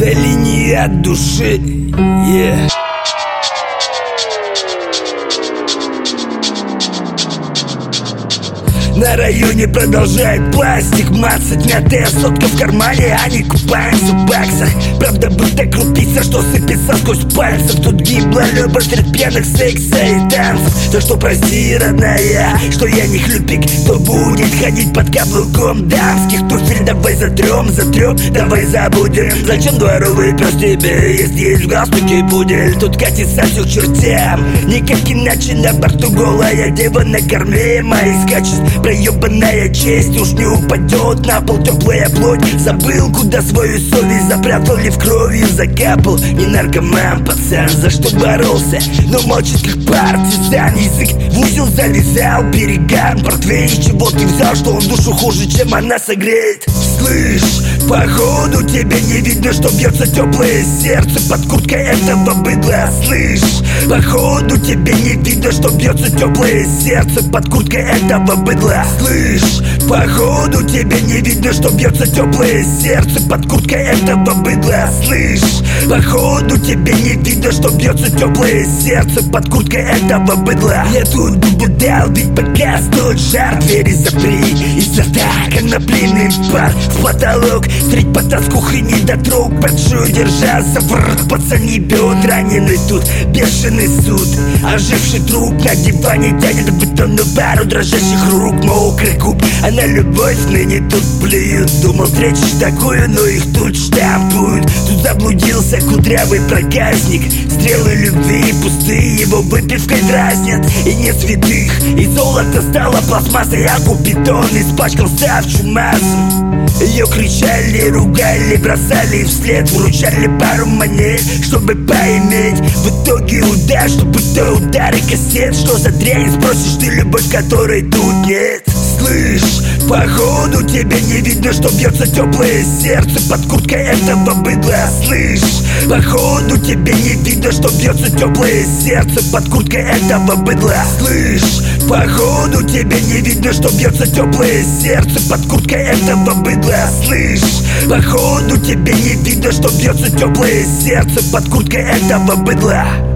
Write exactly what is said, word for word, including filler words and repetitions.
За линией от души, yeah. На районе продолжает пластик мацать. Мятая сотка в кармане, они купаются в баксах. Правда будто крупица, что сыпется сквозь пальцев. Тут гибла любовь среди пьяных секса и танцев. Так что прости, родная, что я не хлюпик. Кто будет ходить под каблуком дамских туфель? Давай затрем, затрем, давай забудем. Зачем дворовый пес тебе, если есть в галстуке пудель? Тут катится все к чертям, никак иначе. На борту голая дева на корме моей скачет. Проебанная честь уж не упадет на пол теплая плоть. Забыл, куда свою совесть запрятал, ли в крови закапал. Не наркоман, пацан, за что боролся, но молчит как партизан. Язык в узел завязал, перегар портвейн. Из чего ты взял, что он душу хуже, чем она согреет? Слышь, походу тебе не видно, что бьется теплое сердце под курткой этого быдла. Слышь, походу тебе не видно, что бьется теплое сердце под курткой этого быдла. Слышь, походу тебе не видно, что бьется теплое сердце под курткой этого быдла. Слышь, походу тебе не видно, что бьется теплое сердце под курткой этого быдла. Я тут бы дал, ведь пока стоит жар. Двери запри, изо рта конопляный пар в потолок. Средь пота с кухни до трог. Большой держался в рот, пацани бьет. Раненый тут бешеный суд. Оживший труп на диване тянет в бетонную пару дрожащих рук. Мокрый куб, а на любовь ныне тут плюют. Думал встретишь такую, но их тут штампуют. Тут заблудился кудрявый проказник. Стрелы любви пустые, его выпивкой дразнят. И нет святых, и золото стало пластмассой, а бетон испачкался в чумазу. Ее кричали, ругали, бросали вслед. Вручали пару монет, чтобы поиметь. В итоге удар, чтобы то удар и кассет. Что за дрянь, спросишь ты, любовь которой тут нет? Слышь, походу тебе не видно, что бьется теплое сердце под курткой этого быдла. Слышь, походу тебе не видно, что бьется теплое сердце под курткой этого быдла. Слышь, походу тебе не видно, что бьется теплое сердце под курткой этого быдла. Слышь, походу тебе не видно, что бьется теплое сердце под курткой этого быдла.